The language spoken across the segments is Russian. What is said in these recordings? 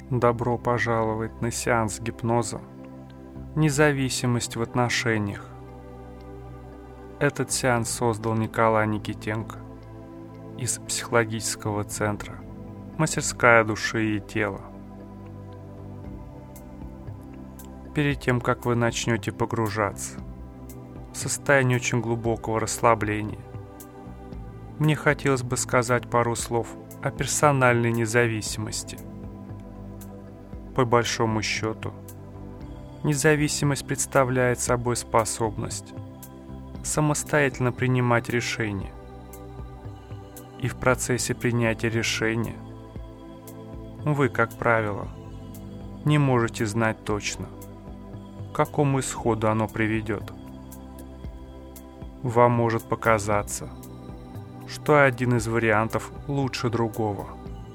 Добро пожаловать на сеанс гипноза «Независимость в отношениях». Этот сеанс создал Николай Никитенко из психологического центра «Мастерская души и тела». Перед тем, как вы начнете погружаться в состояние очень глубокого расслабления, мне хотелось бы сказать пару слов о персональной независимости. По большому счету, независимость представляет собой способность самостоятельно принимать решения. И в процессе принятия решения вы, как правило, не можете знать точно, к какому исходу оно приведет. Вам может показаться, что один из вариантов лучше другого.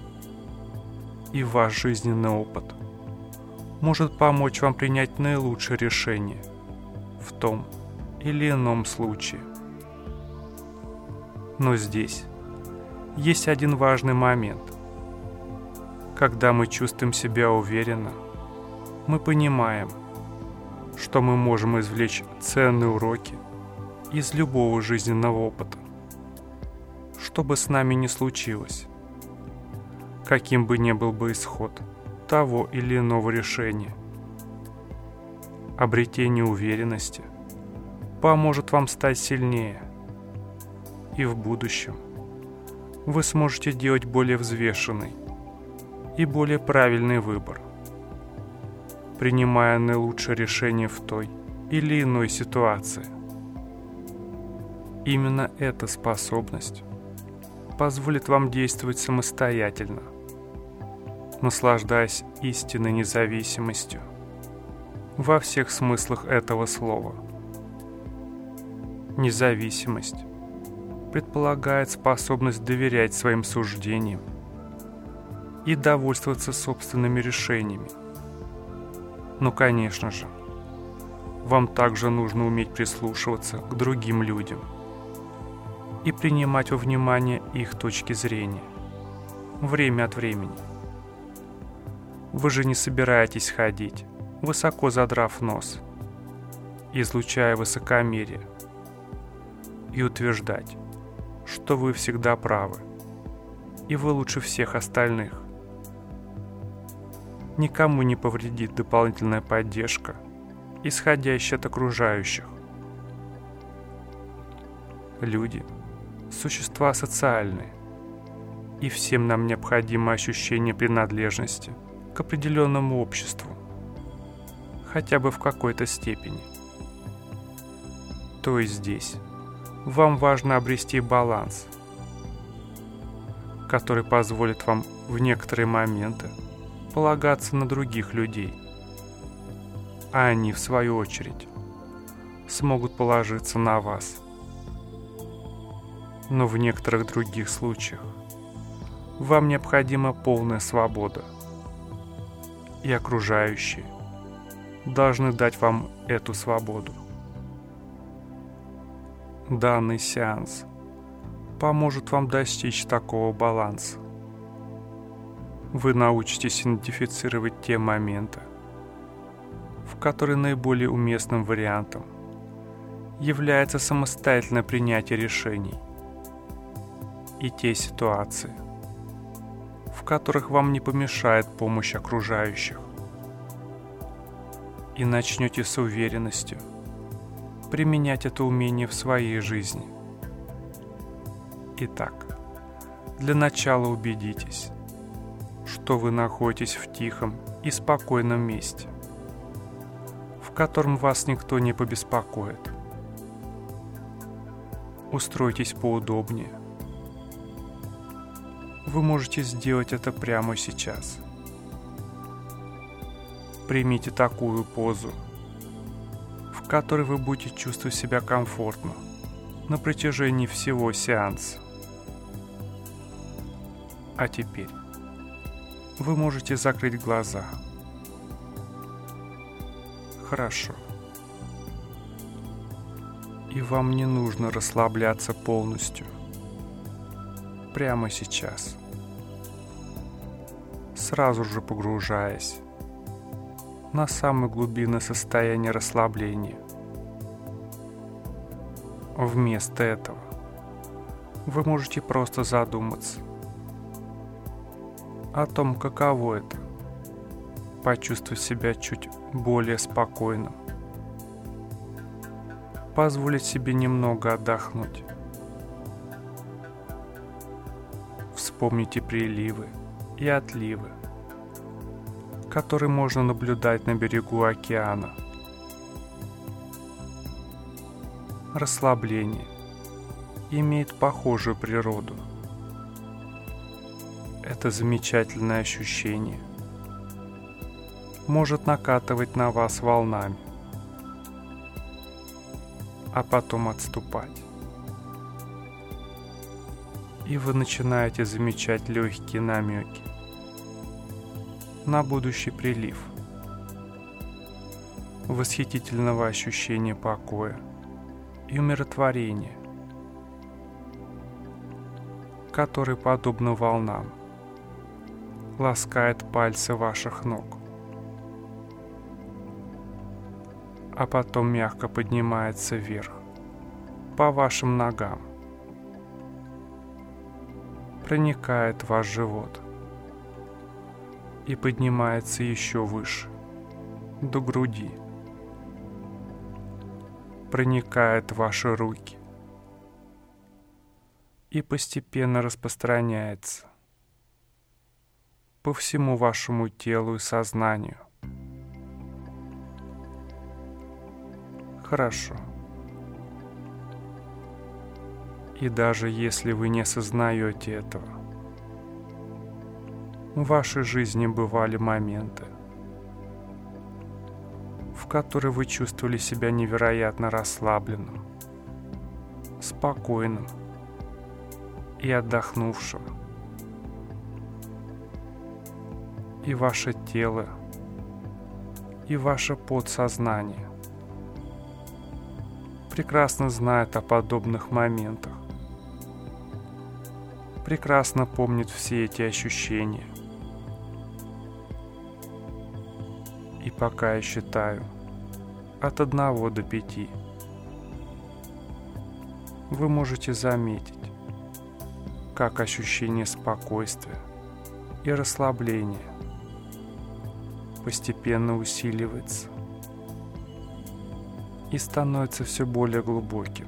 И ваш жизненный опыт может помочь вам принять наилучшее решение в том или ином случае. Но здесь есть один важный момент. Когда мы чувствуем себя уверенно, мы понимаем, что мы можем извлечь ценные уроки из любого жизненного опыта. Что бы с нами ни случилось, каким бы ни был бы исход того или иного решения, обретение уверенности поможет вам стать сильнее, и в будущем вы сможете делать более взвешенный и более правильный выбор, принимая наилучшее решение в той или иной ситуации. Именно эта способность позволит вам действовать самостоятельно, наслаждаясь истинной независимостью во всех смыслах этого слова. Независимость предполагает способность доверять своим суждениям и довольствоваться собственными решениями. Но, конечно же, вам также нужно уметь прислушиваться к другим людям и принимать во внимание их точки зрения время от времени. Вы же не собираетесь ходить, высоко задрав нос, излучая высокомерие, и утверждать, что вы всегда правы, и вы лучше всех остальных. Никому не повредит дополнительная поддержка, исходящая от окружающих. Люди – существа социальные, и всем нам необходимо ощущение принадлежности к определенному обществу, хотя бы в какой-то степени. То есть здесь вам важно обрести баланс, который позволит вам в некоторые моменты полагаться на других людей, а они, в свою очередь, смогут положиться на вас. Но в некоторых других случаях вам необходима полная свобода, и окружающие должны дать вам эту свободу. Данный сеанс поможет вам достичь такого баланса. Вы научитесь идентифицировать те моменты, в которые наиболее уместным вариантом является самостоятельное принятие решений, и те ситуации, в которых вам не помешает помощь окружающих, и начнете с уверенностью применять это умение в своей жизни. Итак, для начала убедитесь, что вы находитесь в тихом и спокойном месте, в котором вас никто не побеспокоит. Устройтесь поудобнее. Вы можете сделать это прямо сейчас. Примите такую позу, в которой вы будете чувствовать себя комфортно на протяжении всего сеанса. А теперь вы можете закрыть глаза. Хорошо. И вам не нужно расслабляться полностью. Прямо сейчас. сразу же погружаясь на самое глубинное состояние расслабления. Вместо этого вы можете просто задуматься о том, каково это — почувствовать себя чуть более спокойным, позволить себе немного отдохнуть. Вспомните приливы и отливы, которые можно наблюдать на берегу океана. Расслабление имеет похожую природу. Это замечательное ощущение может накатывать на вас волнами, а потом отступать. И вы начинаете замечать легкие намеки на будущий прилив восхитительного ощущения покоя и умиротворения, который, подобно волнам, ласкает пальцы ваших ног, а потом мягко поднимается вверх по вашим ногам, проникает в ваш живот и поднимается еще выше, до груди, проникает в ваши руки и постепенно распространяется по всему вашему телу и сознанию. Хорошо. И даже если вы не осознаете этого, в вашей жизни бывали моменты, в которые вы чувствовали себя невероятно расслабленным, спокойным и отдохнувшим. И ваше тело, и ваше подсознание прекрасно знает о подобных моментах, прекрасно помнит все эти ощущения. И пока я считаю от 1 до 5, вы можете заметить, как ощущение спокойствия и расслабления постепенно усиливается и становится все более глубоким.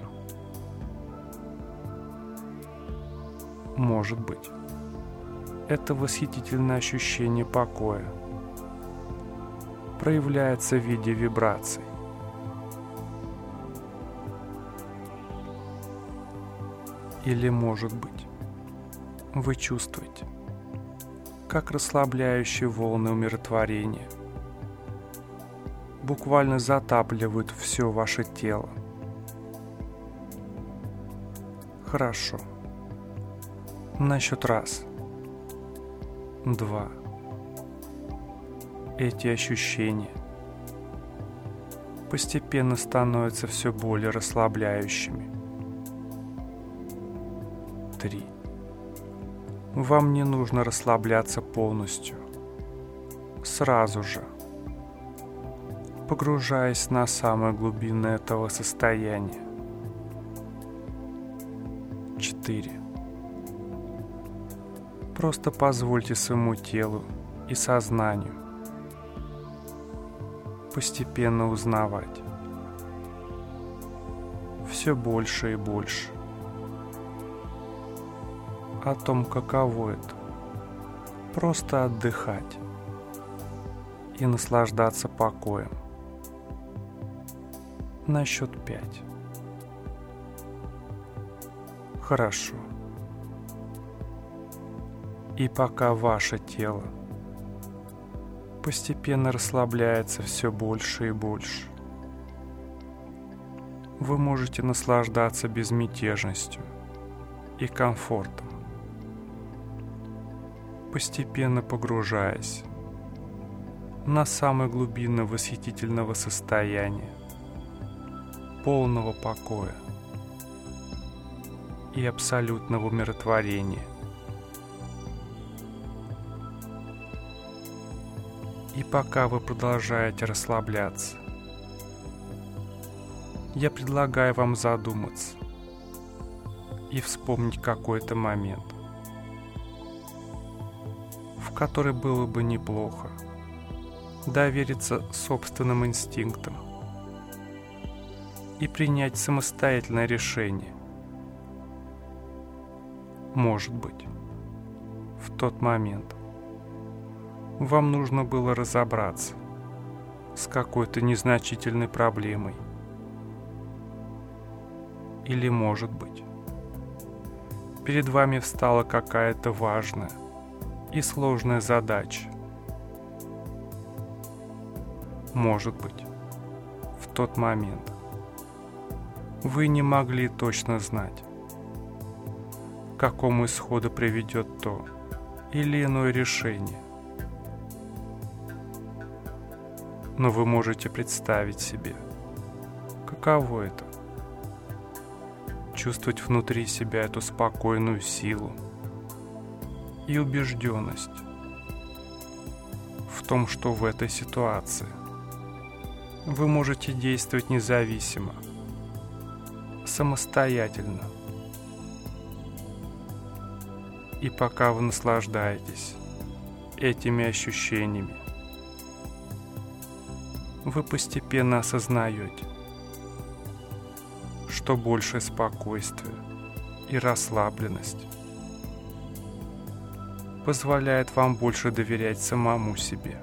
Может быть, это восхитительное ощущение покоя проявляется в виде вибраций. Или, может быть, вы чувствуете, как расслабляющие волны умиротворения буквально затапливают все ваше тело. Хорошо. На счет 1, 2. Эти ощущения постепенно становятся все более расслабляющими. 3. Вам не нужно расслабляться полностью, сразу же, погружаясь на самое глубинное этого состояния. 4. Просто позвольте своему телу и сознанию постепенно узнавать все больше и больше о том, каково это — просто отдыхать и наслаждаться покоем. На счет 5. Хорошо. И пока ваше тело постепенно расслабляется все больше и больше, вы можете наслаждаться безмятежностью и комфортом, постепенно погружаясь на самое глубинное восхитительного состояния полного покоя и абсолютного умиротворения. И пока вы продолжаете расслабляться, я предлагаю вам задуматься и вспомнить какой-то момент, в который было бы неплохо довериться собственным инстинктам и принять самостоятельное решение. Может быть, в тот момент вам нужно было разобраться с какой-то незначительной проблемой. Или, может быть, перед вами встала какая-то важная и сложная задача. Может быть, в тот момент вы не могли точно знать, к какому исходу приведет то или иное решение. Но вы можете представить себе, каково это — чувствовать внутри себя эту спокойную силу и убежденность в том, что в этой ситуации вы можете действовать независимо, самостоятельно. И пока вы наслаждаетесь этими ощущениями, вы постепенно осознаете, что большее спокойствие и расслабленность позволяет вам больше доверять самому себе.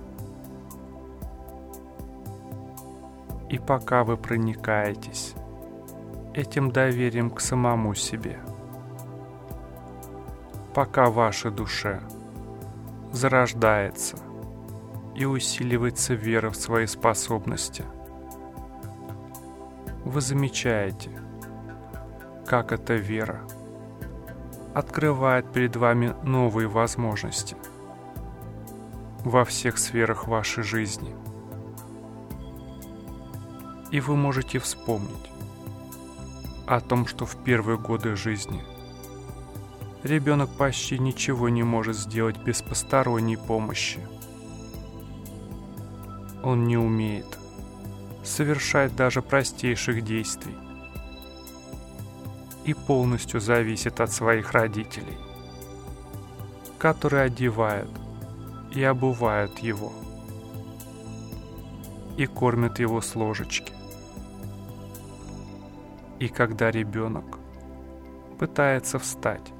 И пока вы проникаетесь этим доверием к самому себе, пока в вашей душе зарождается и усиливается вера в свои способности, вы замечаете, как эта вера открывает перед вами новые возможности во всех сферах вашей жизни. И вы можете вспомнить о том, что в первые годы жизни ребенок почти ничего не может сделать без посторонней помощи. Он не умеет совершать даже простейших действий и полностью зависит от своих родителей, которые одевают и обувают его и кормят его с ложечки. И когда ребенок пытается встать,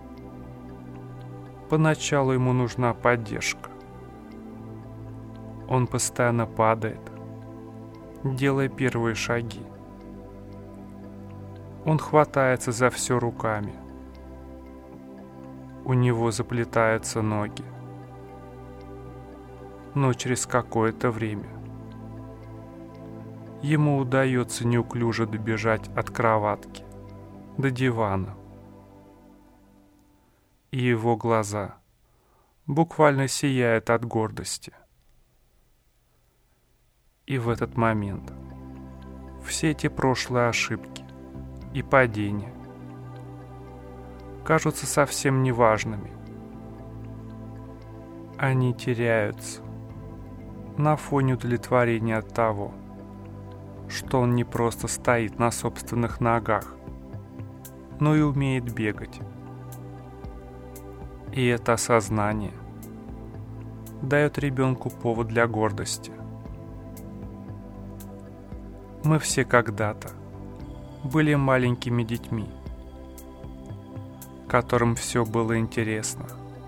поначалу ему нужна поддержка. Он постоянно падает, делая первые шаги. Он хватается за все руками. У него заплетаются ноги. Но через какое-то время ему удается неуклюже добежать от кроватки до дивана. И его глаза буквально сияют от гордости. И в этот момент все эти прошлые ошибки и падения кажутся совсем неважными. Они теряются на фоне удовлетворения от того, что он не просто стоит на собственных ногах, но и умеет бегать. И это осознание дает ребенку повод для гордости. Мы все когда-то были маленькими детьми, которым все было интересно.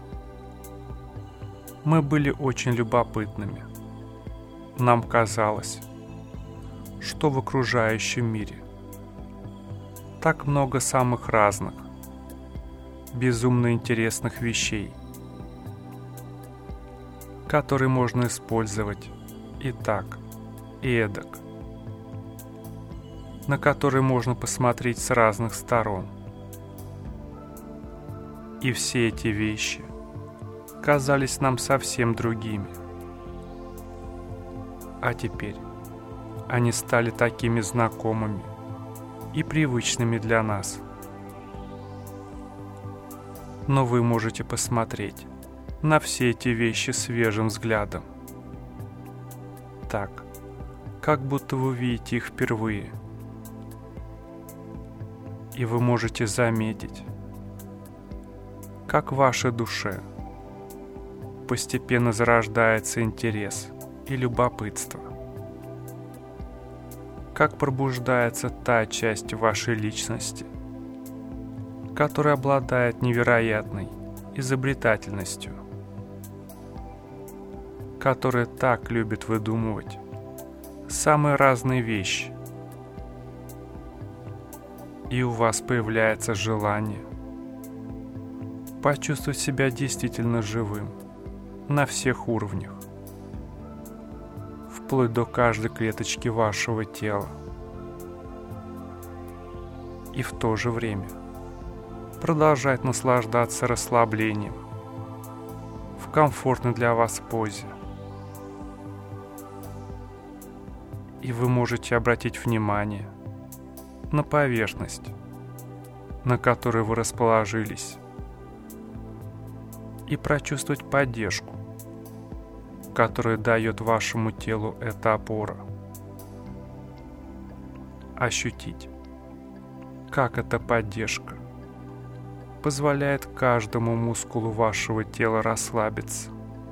Мы были очень любопытными. Нам казалось, что в окружающем мире так много самых разных, безумно интересных вещей, которые можно использовать и так, и эдак, на которые можно посмотреть с разных сторон. И все эти вещи казались нам совсем другими. А теперь они стали такими знакомыми и привычными для нас. Но вы можете посмотреть на все эти вещи свежим взглядом так, как будто вы видите их впервые. И вы можете заметить, как в вашей душе постепенно зарождается интерес и любопытство, как пробуждается та часть вашей личности, которая обладает невероятной изобретательностью, которая так любит выдумывать самые разные вещи. И у вас появляется желание почувствовать себя действительно живым на всех уровнях, вплоть до каждой клеточки вашего тела. И в то же время продолжать наслаждаться расслаблением в комфортной для вас позе. И вы можете обратить внимание на поверхность, на которой вы расположились, и прочувствовать поддержку, которую дает вашему телу эта опора. Ощутить, как эта поддержка позволяет каждому мускулу вашего тела расслабиться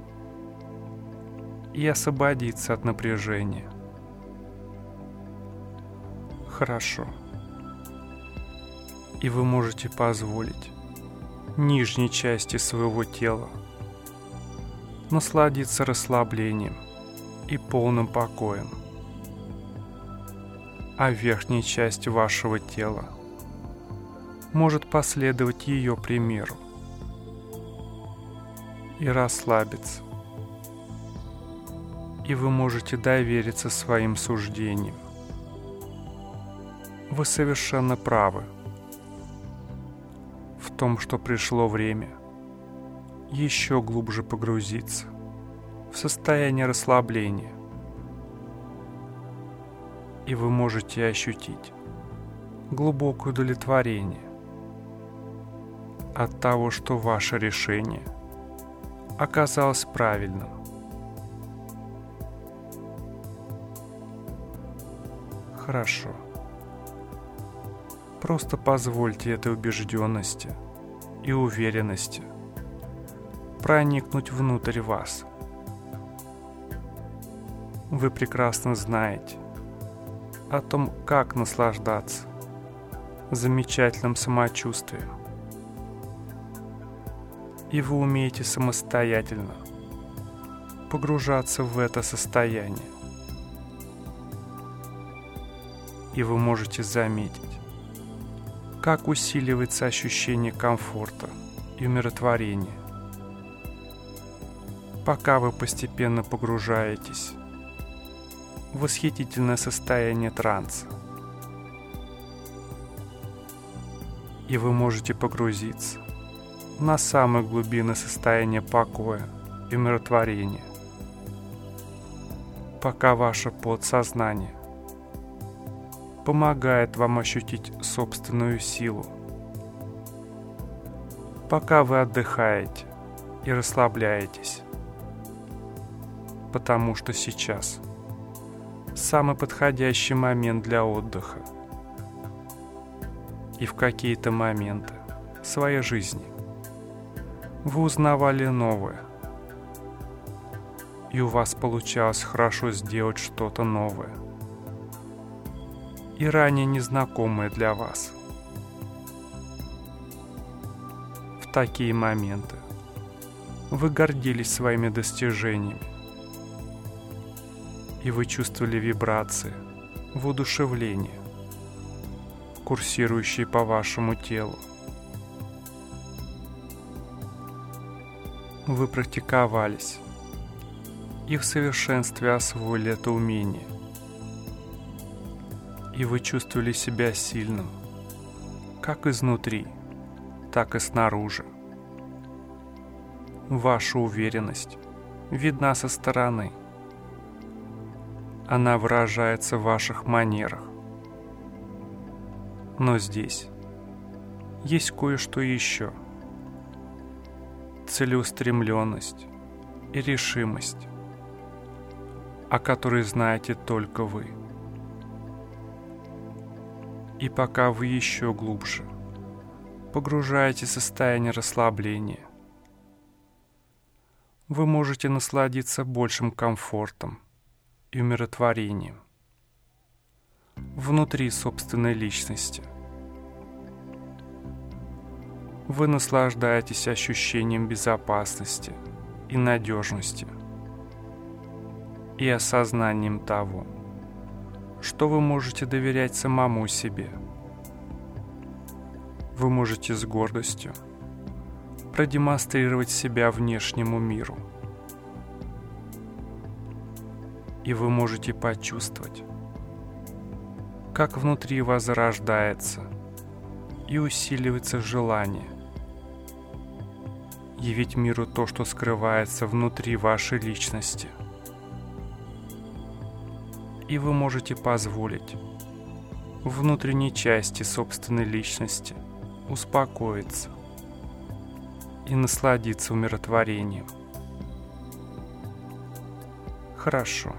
и освободиться от напряжения. Хорошо. И вы можете позволить нижней части своего тела насладиться расслаблением и полным покоем, а верхняя часть вашего тела может последовать ее примеру и расслабиться. И вы можете довериться своим суждениям. Вы совершенно правы в том, что пришло время еще глубже погрузиться в состояние расслабления. И вы можете ощутить глубокое удовлетворение от того, что ваше решение оказалось правильным. Хорошо. Просто позвольте этой убежденности и уверенности проникнуть внутрь вас. Вы прекрасно знаете о том, как наслаждаться замечательным самочувствием. И вы умеете самостоятельно погружаться в это состояние. И вы можете заметить, как усиливается ощущение комфорта и умиротворения, пока вы постепенно погружаетесь в восхитительное состояние транса. И вы можете погрузиться на самые глубины состояния покоя и умиротворения, пока ваше подсознание помогает вам ощутить собственную силу, пока вы отдыхаете и расслабляетесь, потому что сейчас самый подходящий момент для отдыха. И в какие-то моменты своей жизни вы узнавали новое, и у вас получалось хорошо сделать что-то новое и ранее незнакомое для вас. В такие моменты вы гордились своими достижениями, и вы чувствовали вибрации, воодушевление, курсирующие по вашему телу. Вы практиковались и в совершенстве освоили это умение. И вы чувствовали себя сильным, как изнутри, так и снаружи. Ваша уверенность видна со стороны. Она выражается в ваших манерах. Но здесь есть кое-что еще. Целеустремленность и решимость о которой знаете только вы. И пока вы еще глубже погружаете состояние расслабления, вы можете насладиться большим комфортом и умиротворением внутри собственной личности. Вы наслаждаетесь ощущением безопасности и надежности и осознанием того, что вы можете доверять самому себе. Вы можете с гордостью продемонстрировать себя внешнему миру. И вы можете почувствовать, как внутри вас зарождается и усиливается желание явить миру то, что скрывается внутри вашей личности. И вы можете позволить внутренней части собственной личности успокоиться и насладиться умиротворением. Хорошо.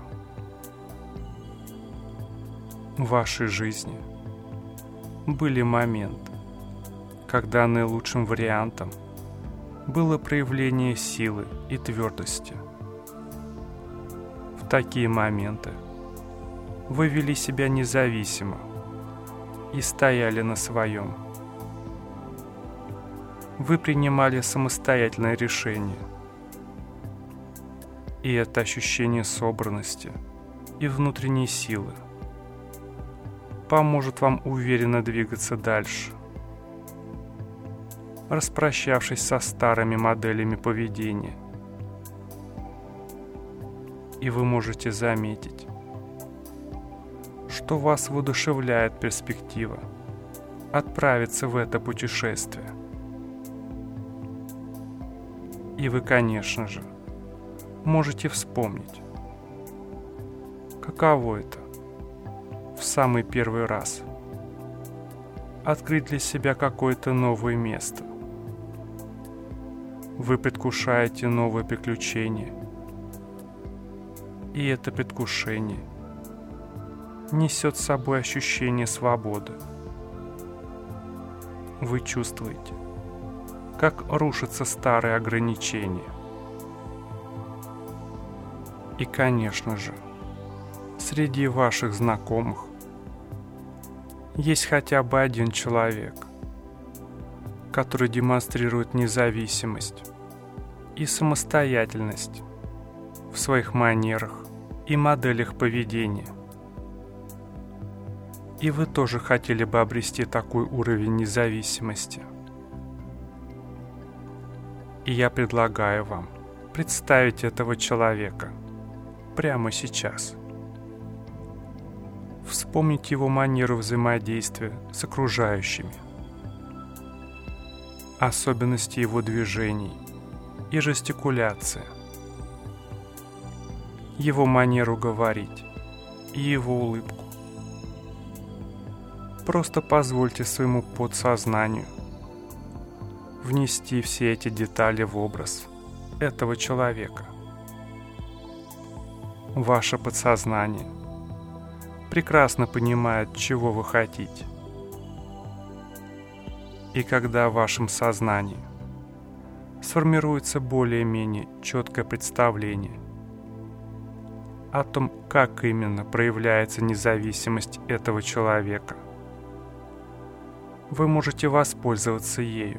В вашей жизни были моменты, когда наилучшим вариантом было проявление силы и твердости. В такие моменты вы вели себя независимо и стояли на своем. Вы принимали самостоятельное решение. И это ощущение собранности и внутренней силы поможет вам уверенно двигаться дальше, распрощавшись со старыми моделями поведения. И вы можете заметить, что вас воодушевляет перспектива отправиться в это путешествие. И вы, конечно же, можете вспомнить, каково это в самый первый раз открыть для себя какое-то новое место. Вы предвкушаете новое приключение, и это предвкушение несет с собой ощущение свободы. Вы чувствуете, как рушатся старые ограничения. И, конечно же, среди ваших знакомых есть хотя бы один человек, который демонстрирует независимость и самостоятельность в своих манерах и моделях поведения. И вы тоже хотели бы обрести такой уровень независимости. И я предлагаю вам представить этого человека прямо сейчас. Вспомнить его манеру взаимодействия с окружающими, особенности его движений и жестикуляции, его манеру говорить и его улыбку. Просто позвольте своему подсознанию внести все эти детали в образ этого человека. Ваше подсознание прекрасно понимает, чего вы хотите. И когда в вашем сознании сформируется более-менее четкое представление о том, как именно проявляется независимость этого человека, вы можете воспользоваться ею.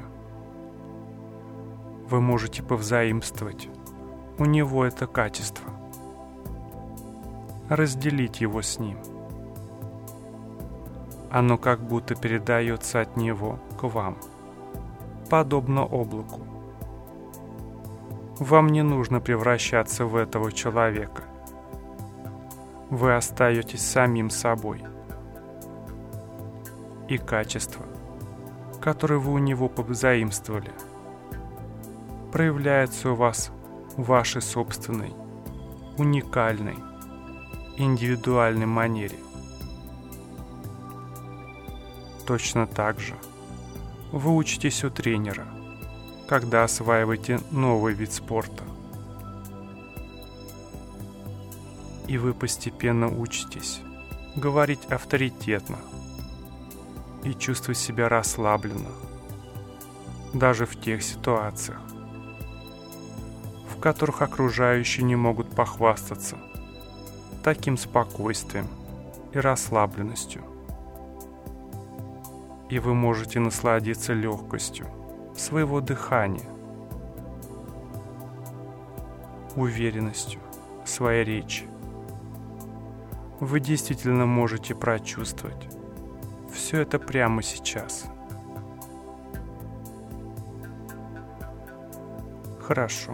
Вы можете повзаимствовать у него это качество, разделить его с ним. Оно как будто передается от него к вам, подобно облаку. Вам не нужно превращаться в этого человека. Вы остаетесь самим собой. И качества, которые вы у него позаимствовали, проявляются у вас в вашей собственной, уникальной, индивидуальной манере. Точно так же вы учитесь у тренера, когда осваиваете новый вид спорта. И вы постепенно учитесь говорить авторитетно и чувствовать себя расслабленно, даже в тех ситуациях, в которых окружающие не могут похвастаться таким спокойствием и расслабленностью. И вы можете насладиться легкостью своего дыхания, уверенностью своей речи. Вы действительно можете прочувствовать все это прямо сейчас. Хорошо.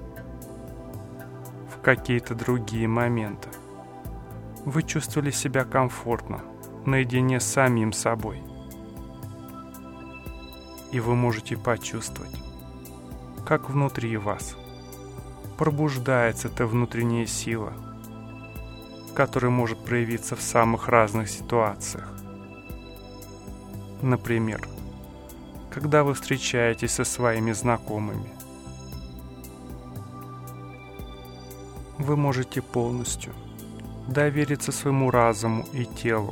В какие-то другие моменты вы чувствовали себя комфортно наедине с самим собой. И вы можете почувствовать, как внутри вас пробуждается эта внутренняя сила, которая может проявиться в самых разных ситуациях. Например, когда вы встречаетесь со своими знакомыми. Вы можете полностью довериться своему разуму и телу.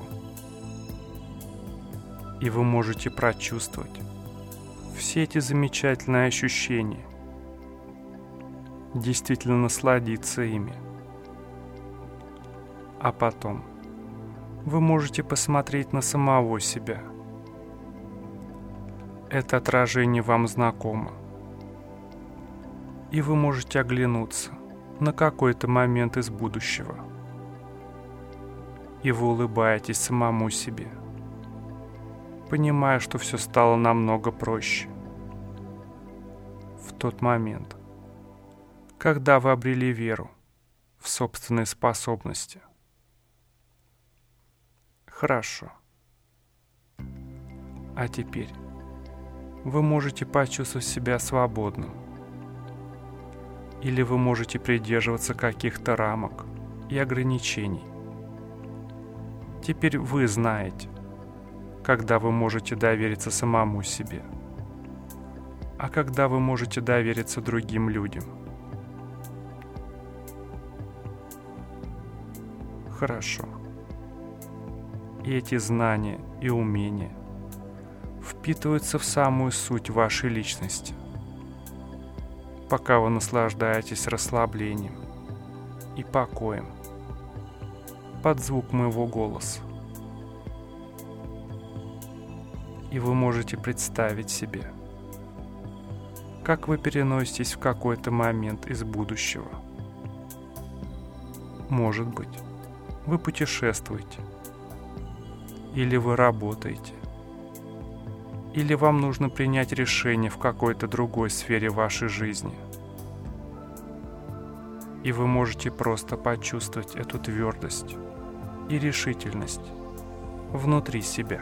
И вы можете прочувствовать все эти замечательные ощущения, действительно насладиться ими. А потом вы можете посмотреть на самого себя. Это отражение вам знакомо. И вы можете оглянуться на какой-то момент из будущего. И вы улыбаетесь самому себе, понимая, что все стало намного проще. В тот момент, когда вы обрели веру в собственные способности. Хорошо. А теперь вы можете почувствовать себя свободным. Или вы можете придерживаться каких-то рамок и ограничений. Теперь вы знаете, когда вы можете довериться самому себе, а когда вы можете довериться другим людям. Хорошо. И эти знания и умения впитываются в самую суть вашей личности, пока вы наслаждаетесь расслаблением и покоем под звук моего голоса. И вы можете представить себе, как вы переноситесь в какой-то момент из будущего. Может быть, вы путешествуете, или вы работаете, или вам нужно принять решение в какой-то другой сфере вашей жизни. И вы можете просто почувствовать эту твердость и решительность внутри себя.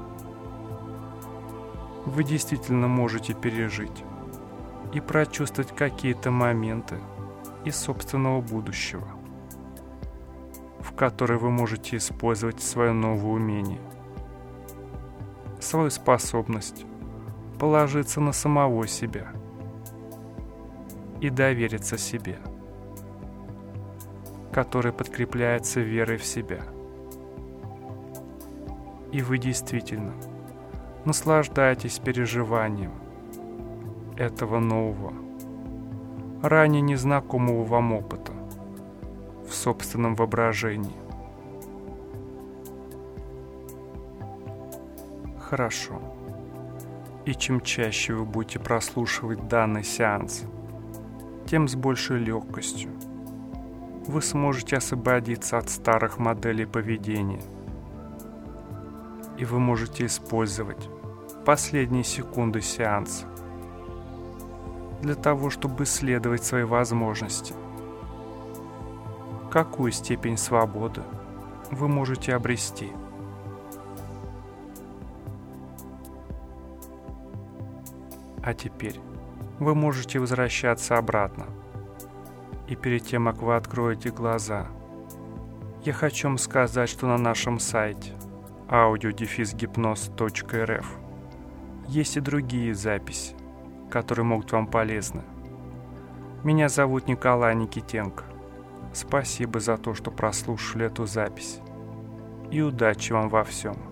Вы действительно можете пережить и прочувствовать какие-то моменты из собственного будущего, в которые вы можете использовать свое новое умение, свою способность положиться на самого себя и довериться себе, который подкрепляется верой в себя. И вы действительно наслаждаетесь переживанием этого нового, ранее незнакомого вам опыта в собственном воображении. Хорошо. И чем чаще вы будете прослушивать данный сеанс, тем с большей легкостью вы сможете освободиться от старых моделей поведения. И вы можете использовать последние секунды сеанса для того, чтобы исследовать свои возможности. Какую степень свободы вы можете обрести? А теперь вы можете возвращаться обратно. И перед тем, как вы откроете глаза, я хочу вам сказать, что на нашем сайте audio-hypnoz.rf есть и другие записи, которые могут вам полезны. Меня зовут Николай Никитенко. Спасибо за то, что прослушали эту запись. И удачи вам во всем.